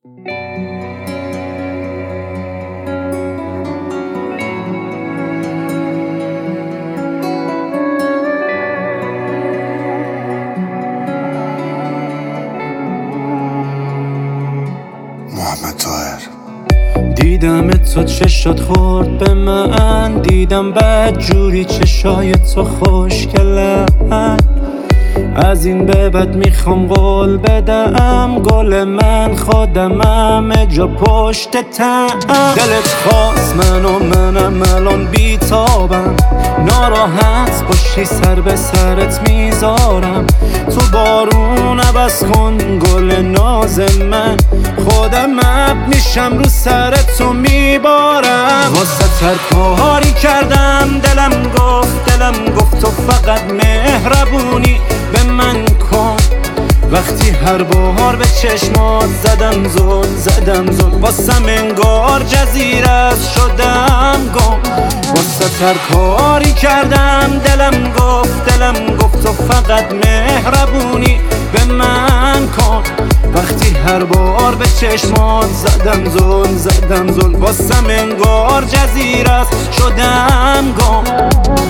محمد طاهر. دیدم تو چشات خورد به من، دیدم بد جوری چشای تو خوشگلن. از این به بعد میخوام قول بدم، گل من خودمم جا پشت تن. دلت خواست منم الان بیتابم، ناراحت باشی سر به سرت میذارم. تو بارون عوض کن گل ناز من، خودم اب میشم رو سرت تو میبارم. واسه هر کاری کردم دلم گفت تو فقط مهربونی به من کن. وقتی هر بار به چشمات زدم زل واسم انگار جزیره است شدم گم. واسه هر کاری کردم دلم گفت تو فقط مهربونی به من کن. وقتی هر بار به چشمات زدم زل واسم انگار جزیره است شدم گم.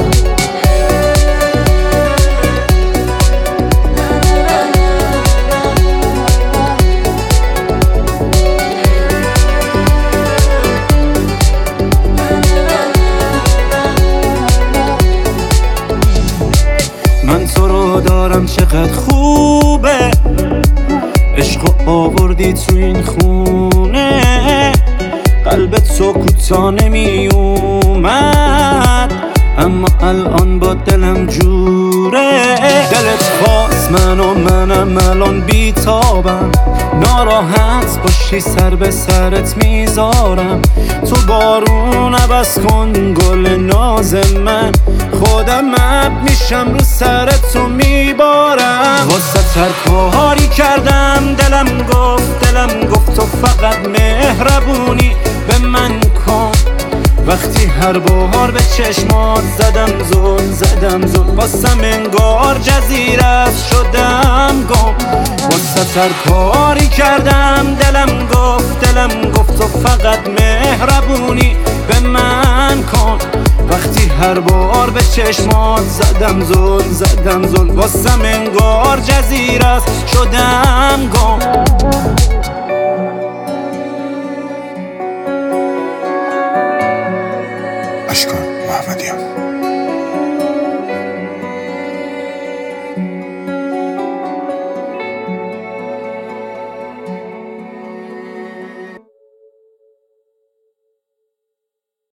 من تو رو دارم چقدر خوبه، عشق آوردی تو این خونه. قلبت تو کوتا نمی اومد، اما الان با دلم جوره. دلت خواست منم الان بیتابم، ناراحت باشی سر به سرت میذارم. تو بارون عوض کن گل ناز من، خودم اب میشم رو سرت تو میبارم. واسه هر کاری کردم دلم گفت تو فقط مهربونی به من کن. وقتی هر بار به چشمات زدم زل واسم انگار جزیره است شدم گم. واسه هر کاری کردم دلم گفت تو فقط مهربونی به من کن. وقتی هر بار به چشمات زدم زل واسم انگار جزیره است شدم گم.